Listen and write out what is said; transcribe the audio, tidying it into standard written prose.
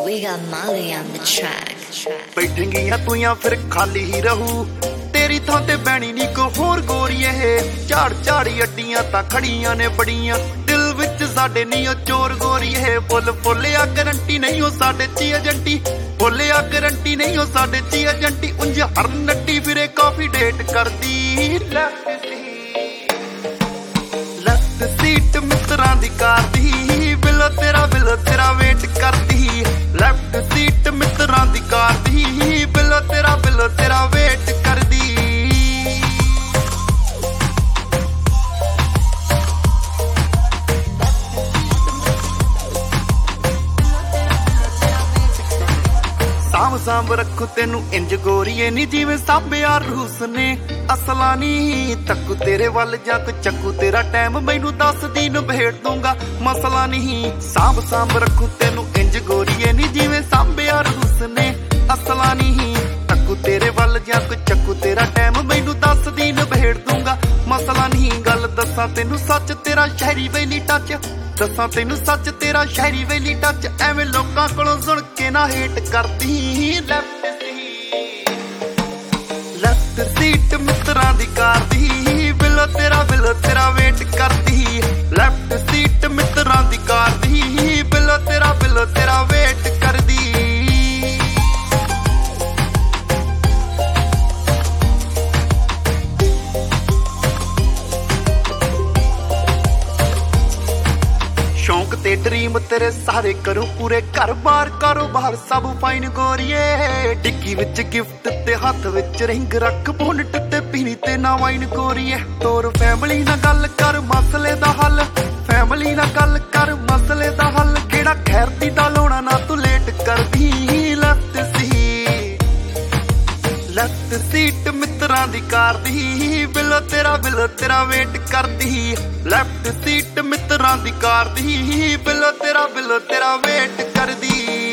We got Molly on the track. ਬੈਠੇਂਗੀਆਂ ਤੂੰ ਜਾਂ ਫਿਰ ਖਾਲੀ ਹੀ ਰਹੂ ਤੇਰੀ ਥਾਂ ਤੇ ਬੈਣੀ ਨੀ ਕੋ ਹੋਰ ਗੋਰੀਏ ਝਾੜ ਝਾੜੀ ਅੱਡੀਆਂ ਤਾਂ ਖੜੀਆਂ ਨੇ ਬੜੀਆਂ ਦਿਲ ਵਿੱਚ ਸਾਡੇ ਨੀ ਉਹ ਚੋਰ ਗੋਰੀਏ ਫੁੱਲ ਫੁੱਲਿਆ ਗਰੰਟੀ ਨਹੀਂ ਉਹ ਸਾਡੇ ਚ ਏਜੰਟੀ ਬੋਲਿਆ ਗਰੰਟੀ ਨਹੀਂ ਉਹ ਸਾਡੇ ਚ ਏਜੰਟੀ ਉਂਝ ਹਰ ਨੱਟੀ ਫਿਰੇ ਕਾਫੀ ਡੇਟ ਕਰਦੀ ਲੈਫਟ ਸੀਟ ਮਿੱਤਰਾਂ ਦੀ ਕਾਰ ਦੀ ਬਿਲੋ ਤੇਰਾ ਵੇਟ ਕਰਦੀ ਲੈਫਟ ਸੀਟ ਮਿੱਤਰਾਂ ਦੀ ਕਾਰ ਦੀ ਬਿਲੋ ਤੇਰਾ ਵੇਟ ਕਰਦੀ ਸਾਂਭ ਰੱਖੂ ਤੈਨੂੰ ਇੰਜ ਗੋਰੀਏ ਨੀ ਜਿਵੇਂ ਸਾਂਭਿਆ ਰੂਸ ਨੇ ਅਸਲਾ ਨੀ ਤੱਕੂ ਤੇਰੇ ਵੱਲ ਜਾਂ ਕੋ ਚੱਕੂ ਤੇਰਾ ਟਾਈਮ ਮੈਨੂੰ ਦੱਸਦੀ ਨਿਬੇੜ ਦੂੰਗਾ ਮਸਲਾ ਨਹੀਂ ਸਾਂਭ ਰੱਖੂ ਤੈਨੂੰ ਇੰਜ ਗੋਰੀਏ ਨੀ ਜਿਵੇਂ ਸਾਂਭਿਆ ਰੂਸ ਨੇ ਅਸਲਾ ਨਹੀਂ ਤੱਕੂ ਤੇਰੇ ਵੱਲ ਜਾਂ ਕੋ ਚੱਕੂ ਤੇਰਾ ਟਾਈਮ ਮੈਨੂੰ ਦੱਸਦੀ ਨਿਬੇੜ ਦੂੰਗਾ ਮਸਲਾ ਨਹੀਂ ਗੱਲ ਦੱਸਾਂ ਤੈਨੂੰ ਸੱਚ ਤੇਰਾ ਸ਼ਹਿਰੀ ਵੈਲੀ ਟੱਚ ਦੱਸਾਂ ਤੈਨੂੰ ਸੱਚ ਤੇਰਾ ਸ਼ਹਿਰੀ ਵੈਲੀ ਟੱਚ ਐਵੇਂ ਲੋਕਾਂ ਕੋਲੋਂ ਸੁਣ ਕੇ ਨਾ ਹੇਟ ਕਰਦੀ ਲੈਫਟ ਸੀਟ ਮਿੱਤਰਾਂ ਦੀ ਕਾਰ ਦੀ ਬਿਲੋ ਤੇਰਾ ਵੇਟ ਕਰਦੀ ਲੈਫਟ ਸੀਟ ਮਿੱਤਰਾਂ ਦੀ ਕਾਰ ਦੀ ਬਿਲੋ ਤੇਰਾ ਵੇਟ ਕਰਦੀ ਸ਼ੌਂਕ ਤੇ ਡ੍ਰੀਮ ਤੇਰੇ ਸਾਰੇ ਕਰੂੰ ਪੂਰੇ ਘਰ-ਬਾਰ ਕਾਰੋਬਾਰ ਸਭ ਫਾਈਨ ਗੋਰੀਏ ਡਿੱਗੀ ਵਿੱਚ ਗਿਫਟ ਤੇ ਹੱਥ ਵਿੱਚ ਰਿੰਗ ਰੱਖ ਬੋਨਟ ਤੇ ਪੀਣੀ ਤੇ ਨਾ ਵਾਈਨ ਗੋਰੀਏ ਤੋਰ ਫੈਮਿਲੀ ਨਾਲ ਗੱਲ ਕਰ ਮਸਲੇ ਦਾ ਹੱਲ ਫੈਮਿਲੀ ਨਾਲ ਗੱਲ ਕਰ ਮਸਲੇ ਦਾ ਹੱਲ ਕਿਹੜਾ ਖੈਰ ਦੀ ਦਾ ਲਾਉਣਾ ਨਾ ਤੂੰ ਲੇਟ ਕਰਦੀ ਲੈਫਟ ਸੀਟ ਮਿੱਤਰਾਂ ਦੀ ਕਾਰ ਦੀ ਬਿਲੋ ਤੇਰਾ ਵੇਟ ਕਰਦੀ ਲੈਫਟ ਸੀਟ ਮਿੱਤਰਾਂ ਦੀ ਕਾਰ ਦੀ ਬਿਲੋ ਤੇਰਾ ਵੇਟ ਕਰਦੀ